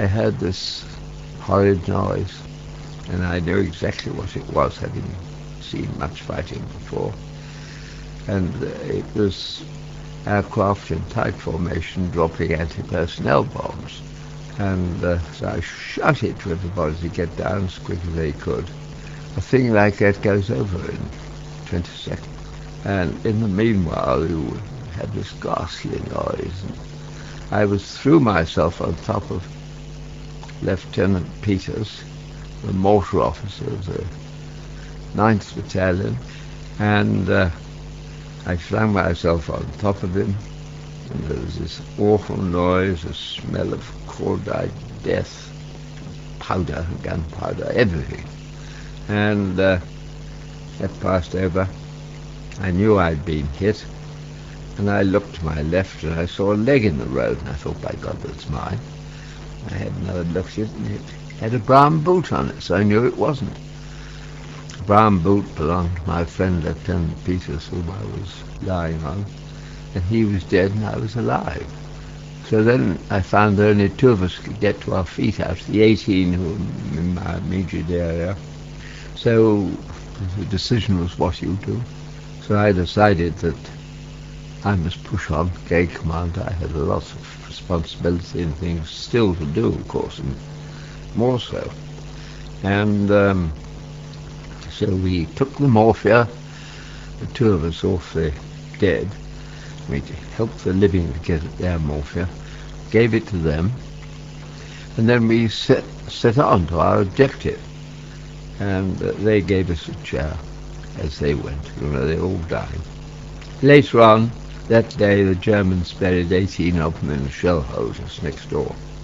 I heard this horrid noise, and I knew exactly what it was, having seen much fighting before. And it was aircraft in tight formation dropping anti-personnel bombs. And so I shouted to everybody to get down as quick as they could. A thing like that goes over in 20 seconds. And in the meanwhile, you had this ghastly noise. And I threw myself on top of Lieutenant Peters, the mortar officer of the 9th Battalion, and I flung myself on top of him, and there was this awful noise, a smell of cordite death, powder, gunpowder, everything. And that passed over. I knew I'd been hit, and I looked to my left and I saw a leg in the road, and I thought, by God, that's mine. I had another look at it, and it had a brown boot on it, so I knew it wasn't. The brown boot belonged to my friend Lieutenant Peters, whom I was lying on, and he was dead and I was alive. So then I found that only two of us could get to our feet out of the 18 who were in my immediate area. So the decision was what you do. So I decided that I must push on, gate commander. I had a lot of responsibility and things still to do, of course, and more so. And so we took the morphia, the two of us off the dead. We helped the living to get their morphia, gave it to them, and then we set on to our objective. And they gave us a chair as they went. You know, they all died. Later on, that day, the Germans buried 18 of them in a shell hole just next door.